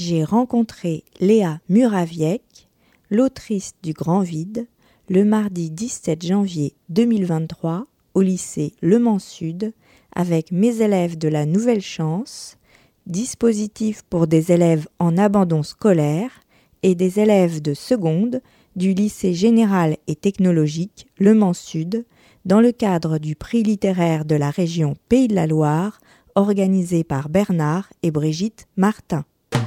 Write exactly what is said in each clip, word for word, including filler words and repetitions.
j'ai rencontré Léa Muraviec, l'autrice du Grand Vide, le mardi dix-sept janvier deux mille vingt-trois au lycée Le Mans Sud avec mes élèves de la Nouvelle Chance, dispositif pour des élèves en abandon scolaire et des élèves de seconde du lycée général et technologique Le Mans Sud dans le cadre du prix littéraire de la région Pays de la Loire organisé par Bernard et Brigitte Martin.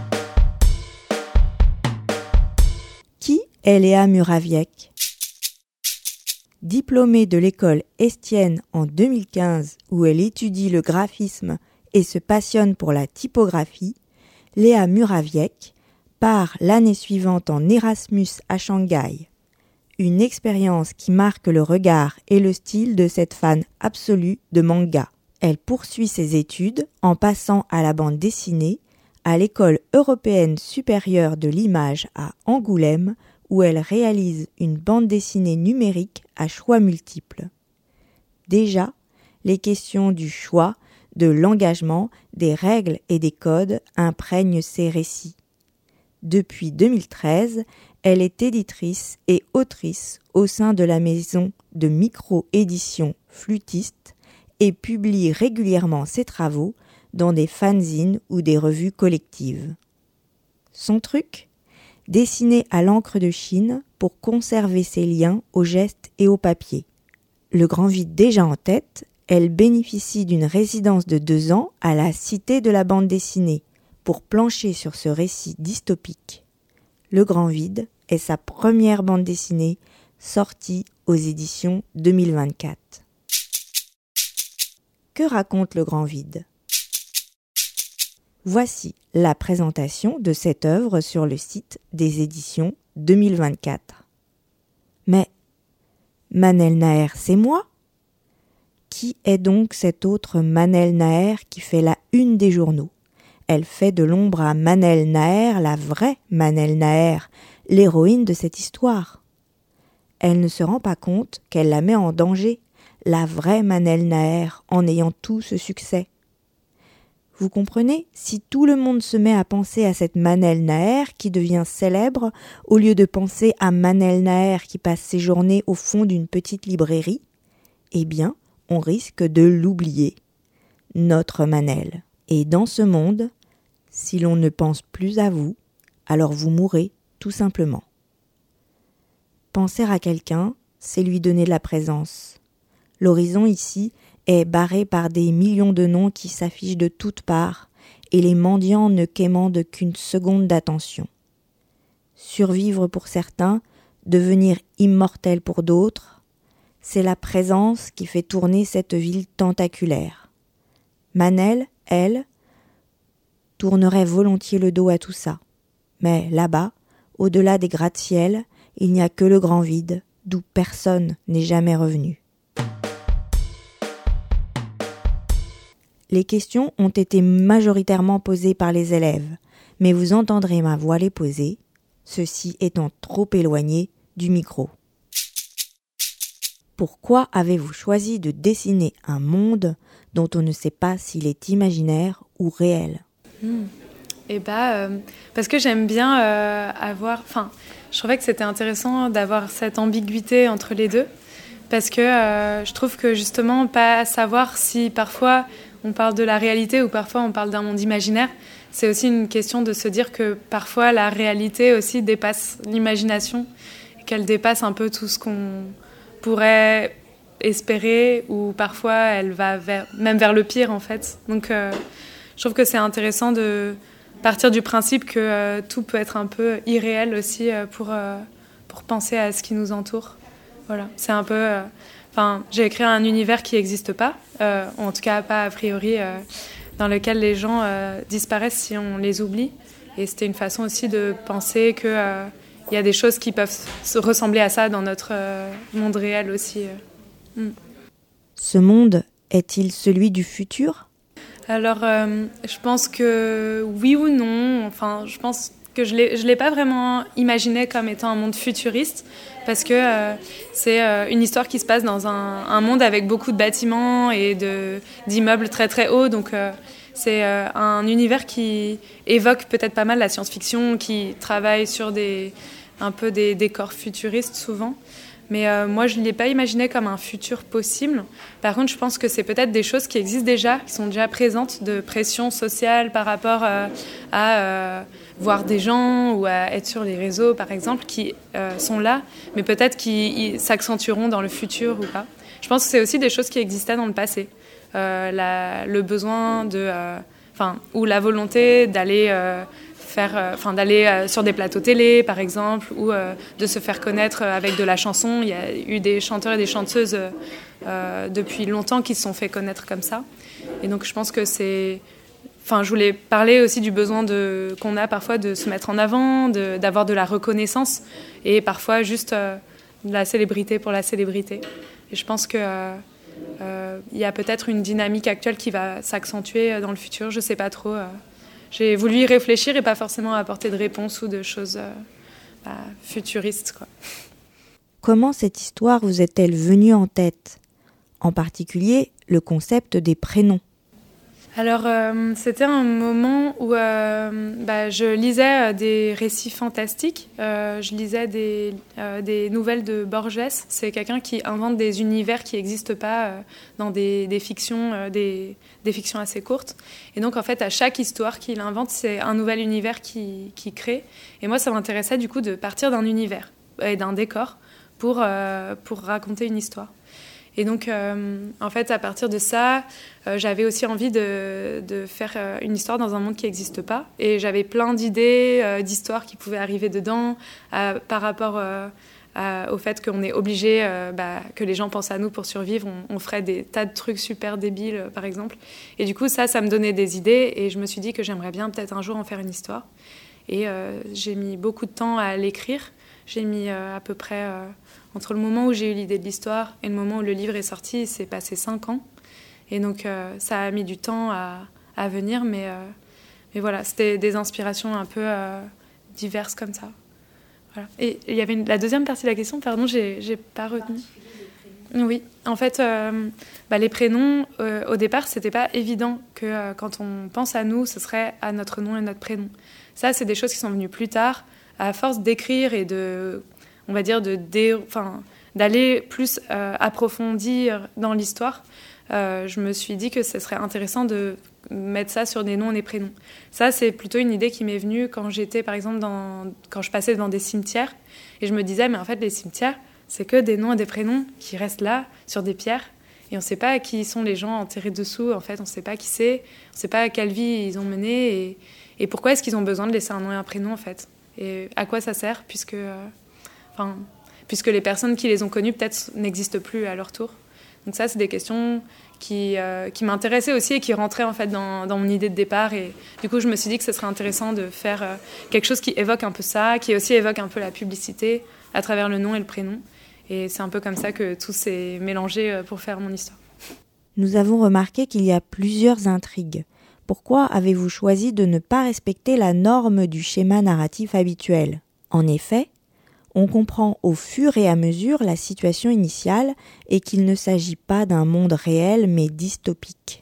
Qui est Léa Muraviec ? Diplômée de l'école Estienne en deux mille quinze où elle étudie le graphisme et se passionne pour la typographie, Léa Muraviec part l'année suivante en Erasmus à Shanghai. Une expérience qui marque le regard et le style de cette fan absolue de manga. Elle poursuit ses études en passant à la bande dessinée à l'École européenne supérieure de l'image à Angoulême où elle réalise une bande dessinée numérique à choix multiples. Déjà, les questions du choix, de l'engagement, des règles et des codes imprègnent ses récits. Depuis deux mille treize, elle est éditrice et autrice au sein de la maison de micro-édition Flûtiste et publie régulièrement ses travaux dans des fanzines ou des revues collectives. Son truc ? Dessiner à l'encre de Chine pour conserver ses liens au geste et au papier. Le Grand Vide déjà en tête, elle bénéficie d'une résidence de deux ans à la Cité de la bande dessinée pour plancher sur ce récit dystopique. Le Grand Vide est sa première bande dessinée sortie aux éditions deux mille vingt-quatre. Que raconte Le Grand Vide ? Voici la présentation de cette œuvre sur le site des éditions deux mille vingt-quatre. Mais Manel Naher, c'est moi ? Qui est donc cette autre Manel Naher qui fait la une des journaux ? Elle fait de l'ombre à Manel Naher, la vraie Manel Naher, l'héroïne de cette histoire. Elle ne se rend pas compte qu'elle la met en danger, la vraie Manel Naher, en ayant tout ce succès. Vous comprenez ? Si tout le monde se met à penser à cette Manel Naher qui devient célèbre, au lieu de penser à Manel Naher qui passe ses journées au fond d'une petite librairie, eh bien, on risque de l'oublier. Notre Manel. Et dans ce monde, si l'on ne pense plus à vous, alors vous mourrez tout simplement. Penser à quelqu'un, c'est lui donner de la présence. L'horizon ici est barré par des millions de noms qui s'affichent de toutes parts et les mendiants ne quémandent qu'une seconde d'attention. Survivre pour certains, devenir immortel pour d'autres, c'est la présence qui fait tourner cette ville tentaculaire. Manel, elle, tournerait volontiers le dos à tout ça. Mais là-bas, au-delà des gratte-ciel, il n'y a que le grand vide, d'où personne n'est jamais revenu. Les questions ont été majoritairement posées par les élèves, mais vous entendrez ma voix les poser, ceci étant trop éloigné du micro. Pourquoi avez-vous choisi de dessiner un monde dont on ne sait pas s'il est imaginaire ou réel ? mmh. Eh bah, euh, parce que j'aime bien euh, avoir... Enfin, je trouvais que c'était intéressant d'avoir cette ambiguïté entre les deux, parce que euh, je trouve que justement, pas savoir si parfois on parle de la réalité ou parfois on parle d'un monde imaginaire, c'est aussi une question de se dire que parfois la réalité aussi dépasse l'imagination, et qu'elle dépasse un peu tout ce qu'on pourrait espérer, ou parfois elle va vers, même vers le pire en fait. Donc euh, je trouve que c'est intéressant de partir du principe que euh, tout peut être un peu irréel aussi euh, pour, euh, pour penser à ce qui nous entoure. Voilà, c'est un peu... Euh, Enfin, j'ai écrit un univers qui n'existe pas, euh, en tout cas pas a priori, euh, dans lequel les gens euh, disparaissent si on les oublie. Et c'était une façon aussi de penser qu'il euh, y a des choses qui peuvent se ressembler à ça dans notre euh, monde réel aussi. Euh. Mm. Ce monde est-il celui du futur ? Alors, euh, je pense que oui ou non. Enfin, je pense que je l'ai, je l'ai pas vraiment imaginé comme étant un monde futuriste, parce que euh, c'est euh, une histoire qui se passe dans un, un monde avec beaucoup de bâtiments et de, d'immeubles très très hauts, donc euh, C'est euh, un univers qui évoque peut-être pas mal la science-fiction, qui travaille sur des, un peu des décors futuristes souvent. Mais euh, moi, je ne l'ai pas imaginé comme un futur possible. Par contre, je pense que c'est peut-être des choses qui existent déjà, qui sont déjà présentes, de pression sociale par rapport euh, à euh, voir des gens ou à être sur les réseaux, par exemple, qui euh, sont là, mais peut-être qui s'accentueront dans le futur ou pas. Je pense que c'est aussi des choses qui existaient dans le passé. Euh, la, le besoin de... Euh, enfin, ou la volonté d'aller... Euh, Faire, enfin, d'aller euh, sur des plateaux télé, par exemple, ou euh, de se faire connaître avec de la chanson. Il y a eu des chanteurs et des chanteuses euh, depuis longtemps qui se sont fait connaître comme ça. Et donc, je pense que c'est... Enfin, je voulais parler aussi du besoin de... qu'on a parfois de se mettre en avant, de... d'avoir de la reconnaissance, et parfois juste euh, de la célébrité pour la célébrité. Et je pense qu'il euh, euh, y a peut-être une dynamique actuelle qui va s'accentuer dans le futur. Je ne sais pas trop... Euh... J'ai voulu y réfléchir et pas forcément apporter de réponses ou de choses euh, bah, futuristes, quoi. Comment cette histoire vous est-elle venue en tête ? En particulier, le concept des prénoms. Alors, euh, c'était un moment où euh, bah, je lisais des récits fantastiques. Euh, je lisais des, euh, des nouvelles de Borges. C'est quelqu'un qui invente des univers qui n'existent pas euh, dans des, des fictions, euh, des, des fictions assez courtes. Et donc, en fait, à chaque histoire qu'il invente, c'est un nouvel univers qu'il qui crée. Et moi, ça m'intéressait du coup de partir d'un univers et d'un décor pour, euh, pour raconter une histoire. Et donc, euh, en fait, à partir de ça, euh, j'avais aussi envie de, de faire euh, une histoire dans un monde qui n'existe pas. Et j'avais plein d'idées, euh, d'histoires qui pouvaient arriver dedans, euh, par rapport euh, à, au fait qu'on est obligé, euh, bah, que les gens pensent à nous pour survivre. On, on ferait des tas de trucs super débiles, euh, par exemple. Et du coup, ça, ça me donnait des idées. Et je me suis dit que j'aimerais bien peut-être un jour en faire une histoire. Et euh, j'ai mis beaucoup de temps à l'écrire. J'ai mis euh, à peu près... Euh, Entre le moment où j'ai eu l'idée de l'histoire et le moment où le livre est sorti, il s'est passé cinq ans. Et donc, euh, ça a mis du temps à, à venir, mais, euh, mais voilà, c'était des inspirations un peu euh, diverses comme ça. Voilà. Et il y avait une, la deuxième partie de la question, pardon, j'ai, j'ai pas retenu. Oui, en fait, euh, bah, les prénoms, euh, au départ, c'était pas évident que euh, quand on pense à nous, ce serait à notre nom et notre prénom. Ça, c'est des choses qui sont venues plus tard, à force d'écrire et de... on va dire, de dé... enfin, d'aller plus euh, approfondir dans l'histoire, euh, je me suis dit que ce serait intéressant de mettre ça sur des noms et des prénoms. Ça, c'est plutôt une idée qui m'est venue quand j'étais, par exemple, dans... quand je passais devant des cimetières, et je me disais, mais en fait, les cimetières, c'est que des noms et des prénoms qui restent là, sur des pierres, et on ne sait pas qui sont les gens enterrés dessous, en fait, on ne sait pas qui c'est, on ne sait pas quelle vie ils ont menée, et, et pourquoi est-ce qu'ils ont besoin de laisser un nom et un prénom, en fait, et à quoi ça sert, puisque... Euh... Enfin, puisque les personnes qui les ont connues peut-être n'existent plus à leur tour. Donc ça, c'est des questions qui, euh, qui m'intéressaient aussi et qui rentraient en fait dans, dans mon idée de départ. Et du coup, je me suis dit que ce serait intéressant de faire euh, quelque chose qui évoque un peu ça, qui aussi évoque un peu la publicité à travers le nom et le prénom. Et c'est un peu comme ça que tout s'est mélangé pour faire mon histoire. Nous avons remarqué qu'il y a plusieurs intrigues. Pourquoi avez-vous choisi de ne pas respecter la norme du schéma narratif habituel ? En effet, on comprend au fur et à mesure la situation initiale et qu'il ne s'agit pas d'un monde réel mais dystopique.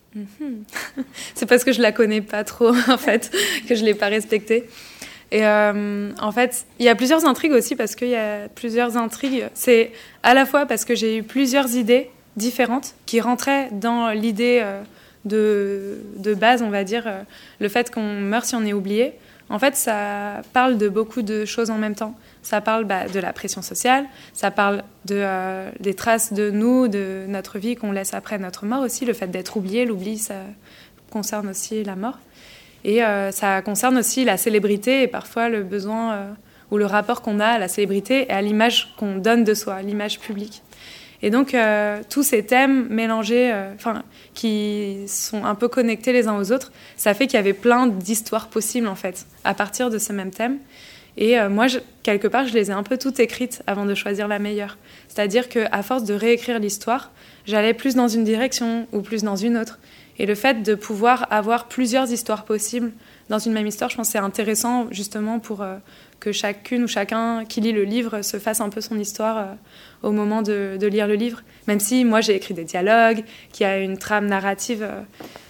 Mmh. C'est parce que je la connais pas trop en fait que je l'ai pas respectée. Et euh, en fait, il y a plusieurs intrigues aussi parce qu'il y a plusieurs intrigues. C'est à la fois parce que j'ai eu plusieurs idées différentes qui rentraient dans l'idée euh, de, de base, on va dire, euh, le fait qu'on meurt si on est oublié. En fait, ça parle de beaucoup de choses en même temps. Ça parle bah, de la pression sociale, ça parle de, euh, des traces de nous, de notre vie qu'on laisse après notre mort aussi. Le fait d'être oublié, l'oubli, ça concerne aussi la mort. Et euh, ça concerne aussi la célébrité et parfois le besoin euh, ou le rapport qu'on a à la célébrité et à l'image qu'on donne de soi, l'image publique. Et donc, euh, tous ces thèmes mélangés, euh, enfin, qui sont un peu connectés les uns aux autres, ça fait qu'il y avait plein d'histoires possibles, en fait, à partir de ce même thème. Et euh, moi, je, quelque part, je les ai un peu toutes écrites avant de choisir la meilleure. C'est-à-dire qu'à force de réécrire l'histoire, j'allais plus dans une direction ou plus dans une autre. Et le fait de pouvoir avoir plusieurs histoires possibles dans une même histoire, je pense que c'est intéressant, justement, pour euh, que chacune ou chacun qui lit le livre se fasse un peu son histoire euh, au moment de, de lire le livre. Même si moi, j'ai écrit des dialogues, qu'il y a une trame narrative... Euh,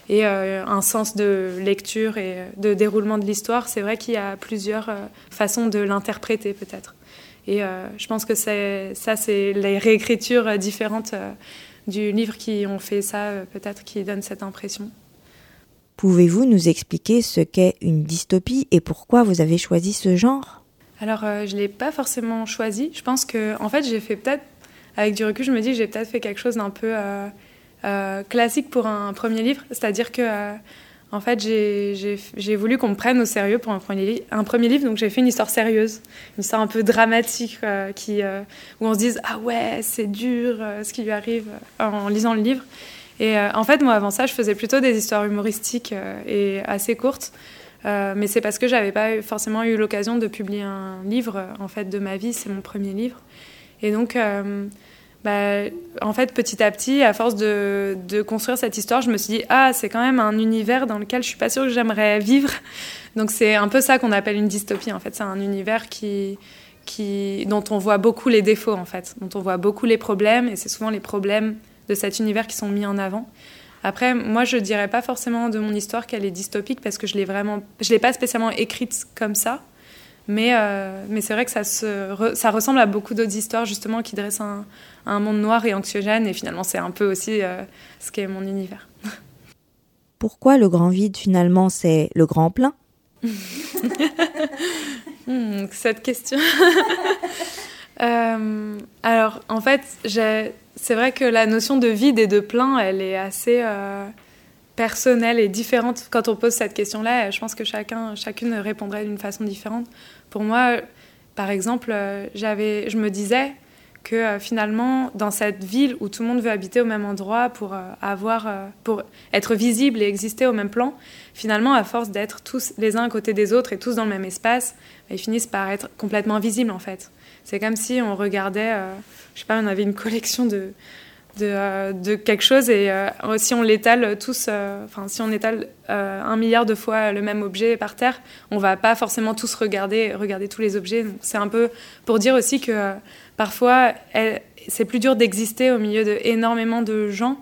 et euh, un sens de lecture et de déroulement de l'histoire, c'est vrai qu'il y a plusieurs euh, façons de l'interpréter peut-être. Et euh, je pense que c'est, ça, c'est les réécritures différentes euh, du livre qui ont fait ça, euh, peut-être, qui donnent cette impression. Pouvez-vous nous expliquer ce qu'est une dystopie et pourquoi vous avez choisi ce genre ? Alors, euh, je ne l'ai pas forcément choisi. Je pense que, en fait, j'ai fait peut-être, avec du recul, je me dis que j'ai peut-être fait quelque chose d'un peu euh, euh, classique pour un premier livre. C'est-à-dire que, euh, en fait, j'ai, j'ai, j'ai voulu qu'on me prenne au sérieux pour un premier, un premier livre. Donc, j'ai fait une histoire sérieuse, une histoire un peu dramatique, euh, qui, euh, où on se dise « Ah ouais, c'est dur euh, ce qui lui arrive euh, en lisant le livre ». Et euh, en fait, moi, avant ça, je faisais plutôt des histoires humoristiques euh, et assez courtes. Euh, mais c'est parce que j'avais pas forcément eu l'occasion de publier un livre en fait de ma vie, c'est mon premier livre. Et donc, euh, bah, en fait, petit à petit, à force de, de construire cette histoire, je me suis dit ah c'est quand même un univers dans lequel je suis pas sûre que j'aimerais vivre. Donc c'est un peu ça qu'on appelle une dystopie. En fait, c'est un univers qui, qui dont on voit beaucoup les défauts en fait, dont on voit beaucoup les problèmes, et c'est souvent les problèmes de cet univers qui sont mis en avant. Après, moi, je dirais pas forcément de mon histoire qu'elle est dystopique parce que je l'ai vraiment, je l'ai pas spécialement écrite comme ça, mais euh, mais c'est vrai que ça se, re, ça ressemble à beaucoup d'autres histoires justement qui dressent un, un monde noir et anxiogène, et finalement, c'est un peu aussi euh, ce qu'est mon univers. Pourquoi le grand vide finalement, c'est le grand plein ? hmm, Cette question. euh, alors, en fait, j'ai c'est vrai que la notion de vide et de plein, elle est assez euh, personnelle et différente quand on pose cette question-là. Je pense que chacun, chacune répondrait d'une façon différente. Pour moi, par exemple, euh, j'avais, je me disais que euh, finalement, dans cette ville où tout le monde veut habiter au même endroit pour, euh, avoir, euh, pour être visible et exister au même plan, finalement, à force d'être tous les uns à côté des autres et tous dans le même espace, ils finissent par être complètement invisibles, en fait. C'est comme si on regardait, euh, je sais pas, on avait une collection de, de, euh, de quelque chose et euh, si on l'étale tous, enfin euh, si on étale euh, un milliard de fois le même objet par terre, on va pas forcément tous regarder, regarder tous les objets. Donc, c'est un peu pour dire aussi que euh, parfois, elle, c'est plus dur d'exister au milieu d'énormément de gens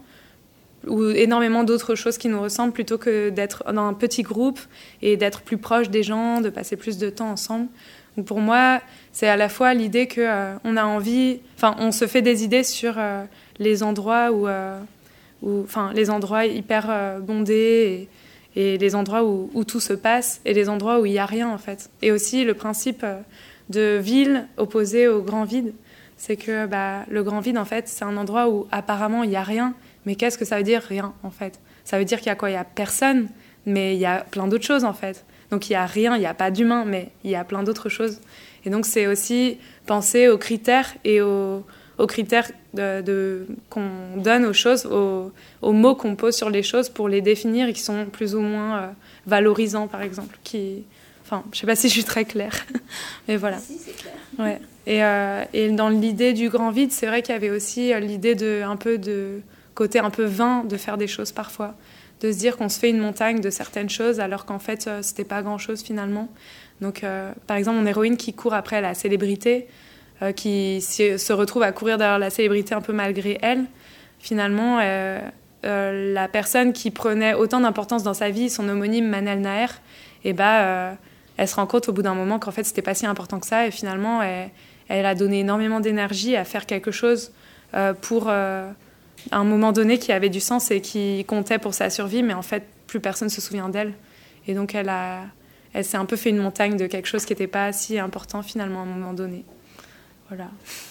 ou énormément d'autres choses qui nous ressemblent plutôt que d'être dans un petit groupe et d'être plus proche des gens, de passer plus de temps ensemble. Donc pour moi, c'est à la fois l'idée qu'on euh, a envie, enfin, on se fait des idées sur euh, les endroits où, euh, où, enfin, les endroits hyper euh, bondés et, et les endroits où, où tout se passe et les endroits où il n'y a rien en fait. Et aussi le principe euh, de ville opposé au grand vide, c'est que bah, le grand vide en fait, c'est un endroit où apparemment il n'y a rien, mais qu'est-ce que ça veut dire rien en fait ? Ça veut dire qu'il y a quoi ? Il y a personne, mais il y a plein d'autres choses en fait. Donc il n'y a rien, il n'y a pas d'humain, mais il y a plein d'autres choses. Et donc c'est aussi penser aux critères et aux, aux critères de, de, qu'on donne aux choses, aux, aux mots qu'on pose sur les choses pour les définir et qui sont plus ou moins euh, valorisants, par exemple. Qui, enfin, je ne sais pas si je suis très claire, mais voilà. Si, c'est clair. Ouais. Et, euh, et dans l'idée du grand vide, c'est vrai qu'il y avait aussi l'idée de un peu de côté un peu vain de faire des choses parfois. De se dire qu'on se fait une montagne de certaines choses alors qu'en fait, euh, c'était pas grand-chose finalement. Donc, euh, par exemple, mon héroïne qui court après la célébrité, euh, qui si, se retrouve à courir derrière la célébrité un peu malgré elle, finalement, euh, euh, la personne qui prenait autant d'importance dans sa vie, son homonyme Manel Naher, eh ben, euh, elle se rend compte au bout d'un moment qu'en fait, c'était pas si important que ça et finalement, elle, elle a donné énormément d'énergie à faire quelque chose euh, pour... Euh, à un moment donné qui avait du sens et qui comptait pour sa survie, mais en fait, plus personne ne se souvient d'elle. Et donc, elle, a, elle s'est un peu fait une montagne de quelque chose qui n'était pas si important, finalement, à un moment donné. Voilà.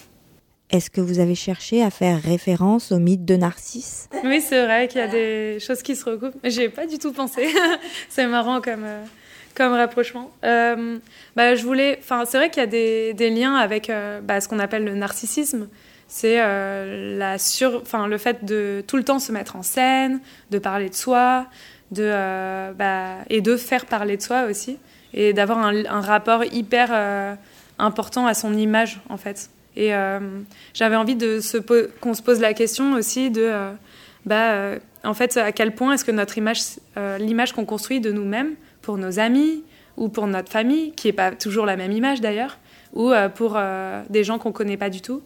Est-ce que vous avez cherché à faire référence au mythe de Narcisse ? Oui, c'est vrai qu'il y a des choses qui se recoupent. J'y ai pas du tout pensé. C'est marrant comme, euh, comme rapprochement. Euh, bah, je voulais... Enfin, c'est vrai qu'il y a des, des liens avec euh, bah, ce qu'on appelle le narcissisme. C'est euh, la sur, enfin, le fait de tout le temps se mettre en scène, de parler de soi, de, euh, bah, et de faire parler de soi aussi, et d'avoir un, un rapport hyper euh, important à son image, en fait. Et euh, j'avais envie de se po- qu'on se pose la question aussi de, euh, bah, euh, en fait, à quel point est-ce que notre image, euh, l'image qu'on construit de nous-mêmes, pour nos amis ou pour notre famille, qui n'est pas toujours la même image d'ailleurs, ou euh, pour euh, des gens qu'on ne connaît pas du tout,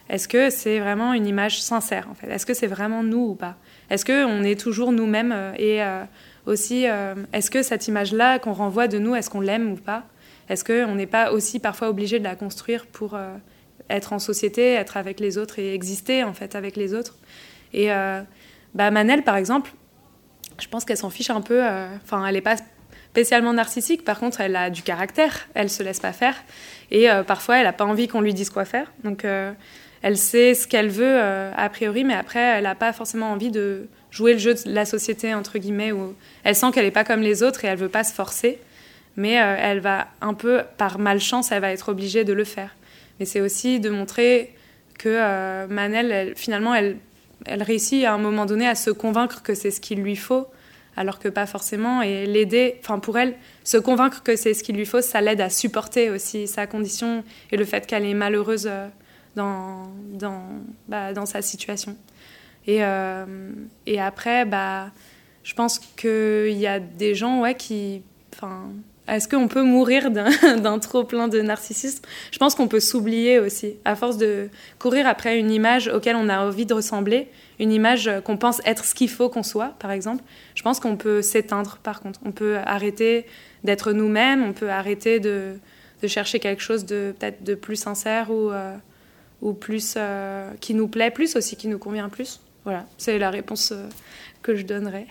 Est-ce que c'est vraiment une image sincère, en fait? Est-ce que c'est vraiment nous ou pas? Est-ce qu'on est toujours nous-mêmes? Et euh, aussi, euh, est-ce que cette image-là qu'on renvoie de nous, est-ce qu'on l'aime ou pas? Est-ce qu'on n'est pas aussi parfois obligé de la construire pour euh, être en société, être avec les autres et exister, en fait, avec les autres? Et euh, bah, Manel, par exemple, je pense qu'elle s'en fiche un peu. Enfin, euh, elle n'est pas spécialement narcissique. Par contre, elle a du caractère. Elle ne se laisse pas faire. Et euh, parfois, elle n'a pas envie qu'on lui dise quoi faire. Donc, euh, elle sait ce qu'elle veut, euh, a priori, mais après, elle n'a pas forcément envie de jouer le jeu de la société, entre guillemets, où elle sent qu'elle n'est pas comme les autres et elle ne veut pas se forcer. Mais euh, elle va un peu, par malchance, elle va être obligée de le faire. Mais c'est aussi de montrer que euh, Manel, elle, finalement, elle... elle réussit à un moment donné à se convaincre que c'est ce qu'il lui faut, alors que pas forcément, et l'aider, enfin pour elle, se convaincre que c'est ce qu'il lui faut, ça l'aide à supporter aussi sa condition et le fait qu'elle est malheureuse dans, dans, bah, dans sa situation. Et, euh, et après, bah, je pense qu'il y a des gens ouais, qui... Est-ce qu'on peut mourir d'un, d'un trop plein de narcissisme? Je pense qu'on peut s'oublier aussi, à force de courir après une image auquel on a envie de ressembler, une image qu'on pense être ce qu'il faut qu'on soit, par exemple. Je pense qu'on peut s'éteindre, par contre. On peut arrêter d'être nous-mêmes, on peut arrêter de, de chercher quelque chose de peut-être de plus sincère ou, euh, ou plus, euh, qui nous plaît plus aussi, qui nous convient plus. Voilà, c'est la réponse euh, que je donnerais.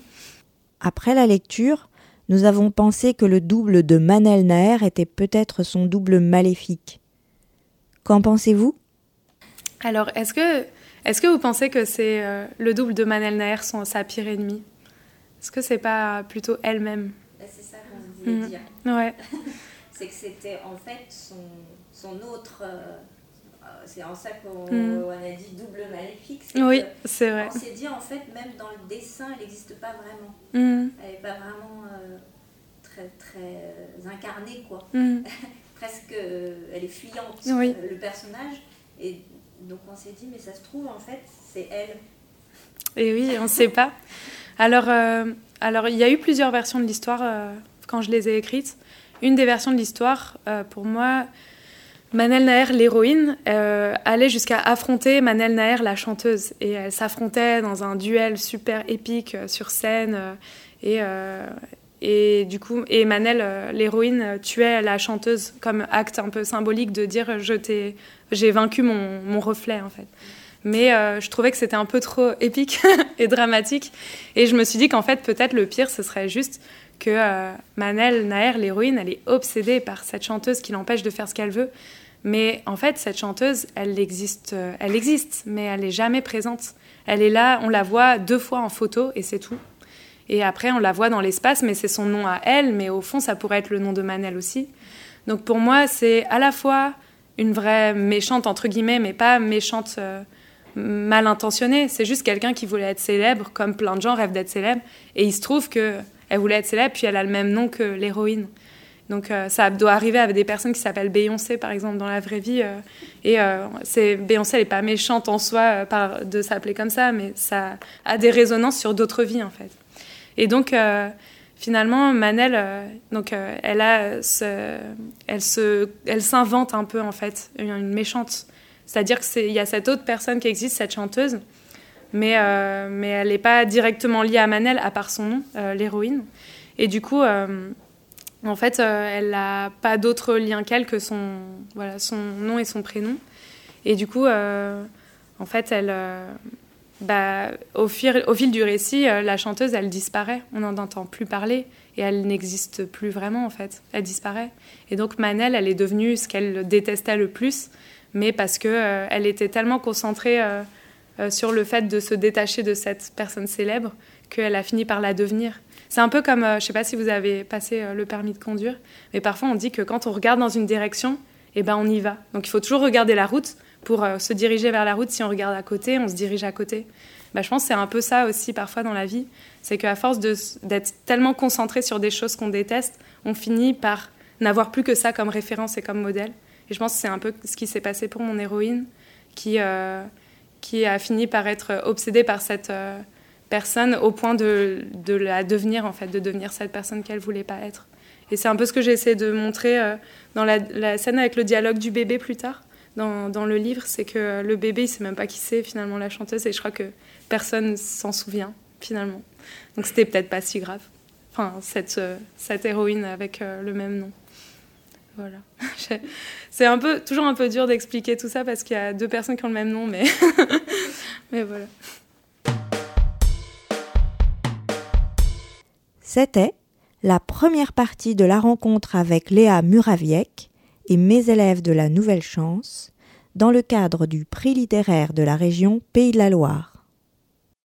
Après la lecture, nous avons pensé que le double de Manel Naër était peut-être son double maléfique. Qu'en pensez-vous? Alors, est-ce que, est-ce que vous pensez que c'est euh, le double de Manel Naër, son, sa pire ennemie? Est-ce que c'est pas plutôt elle-même? C'est ça qu'on voulait mmh. dire. Ouais. C'est que c'était en fait son, son autre... Euh, c'est en ça qu'on mmh. on a dit double maléfique. C'est oui, c'est vrai. On s'est dit en fait, même dans le dessin, elle n'existe pas vraiment. Mmh. Elle n'est pas vraiment euh, très, très euh, incarnée, quoi. Mmh. Presque, euh, elle est fuyante, oui. euh, le personnage. Et donc on s'est dit, mais ça se trouve, en fait, c'est elle. Et oui, on ne sait pas. Alors, euh, alors, il y a eu plusieurs versions de l'histoire euh, quand je les ai écrites. Une des versions de l'histoire, euh, pour moi... Manel Naër, l'héroïne, euh, allait jusqu'à affronter Manel Naër, la chanteuse. Et elle s'affrontait dans un duel super épique euh, sur scène. Euh, et, euh, et du coup, et Manel, euh, l'héroïne, tuait la chanteuse comme acte un peu symbolique de dire je t'ai, j'ai vaincu mon, mon reflet, en fait. Mais euh, je trouvais que c'était un peu trop épique et dramatique. Et je me suis dit qu'en fait, peut-être le pire, ce serait juste que euh, Manel Naër, l'héroïne, elle est obsédée par cette chanteuse qui l'empêche de faire ce qu'elle veut. Mais en fait, cette chanteuse, elle existe, euh, elle existe, mais elle n'est jamais présente. Elle est là, on la voit deux fois en photo et c'est tout. Et après, on la voit dans l'espace, mais c'est son nom à elle, mais au fond, ça pourrait être le nom de Manel aussi. Donc pour moi, c'est à la fois une vraie méchante, entre guillemets, mais pas méchante euh, mal intentionnée. C'est juste quelqu'un qui voulait être célèbre, comme plein de gens rêvent d'être célèbres. Et il se trouve qu'elle voulait être célèbre, puis elle a le même nom que l'héroïne. Donc euh, ça doit arriver avec des personnes qui s'appellent Beyoncé, par exemple, dans la vraie vie. Euh, et euh, c'est, Beyoncé, elle n'est pas méchante en soi euh, par, de s'appeler comme ça, mais ça a des résonances sur d'autres vies, en fait. Et donc, euh, finalement, Manel, euh, donc, euh, elle, a ce, elle, se, elle s'invente un peu, en fait, une, une méchante. C'est-à-dire qu'il y a cette autre personne qui existe, cette chanteuse, mais, euh, mais elle n'est pas directement liée à Manel, à part son nom, euh, l'héroïne. Et du coup... Euh, En fait, euh, elle n'a pas d'autre lien qu'elle que son, voilà, son nom et son prénom. Et du coup, euh, en fait, elle, euh, bah, au, fil, au fil du récit, euh, la chanteuse, elle disparaît. On n'en entend plus parler et elle n'existe plus vraiment, en fait. Elle disparaît. Et donc, Manel, elle est devenue ce qu'elle détestait le plus, mais parce qu'elle euh, était tellement concentrée euh, euh, sur le fait de se détacher de cette personne célèbre qu'elle a fini par la devenir. C'est un peu comme, euh, je ne sais pas si vous avez passé euh, le permis de conduire, mais parfois on dit que quand on regarde dans une direction, eh ben on y va. Donc il faut toujours regarder la route pour euh, se diriger vers la route. Si on regarde à côté, on se dirige à côté. Ben, je pense que c'est un peu ça aussi parfois dans la vie. C'est qu'à force de, d'être tellement concentré sur des choses qu'on déteste, on finit par n'avoir plus que ça comme référence et comme modèle. Et je pense que c'est un peu ce qui s'est passé pour mon héroïne, qui, euh, qui a fini par être obsédée par cette... Euh, personne au point de, de la devenir, en fait, de devenir cette personne qu'elle ne voulait pas être. Et c'est un peu ce que j'ai essayé de montrer euh, dans la, la scène avec le dialogue du bébé plus tard, dans, dans le livre, c'est que le bébé, il sait même pas qui c'est finalement la chanteuse, et je crois que personne s'en souvient finalement. Donc c'était peut-être pas si grave. Enfin, cette, euh, cette héroïne avec euh, le même nom. Voilà. C'est un peu, toujours un peu dur d'expliquer tout ça parce qu'il y a deux personnes qui ont le même nom, mais, mais voilà. C'était la première partie de la rencontre avec Léa Muraviec et mes élèves de la Nouvelle Chance dans le cadre du prix littéraire de la région Pays de la Loire.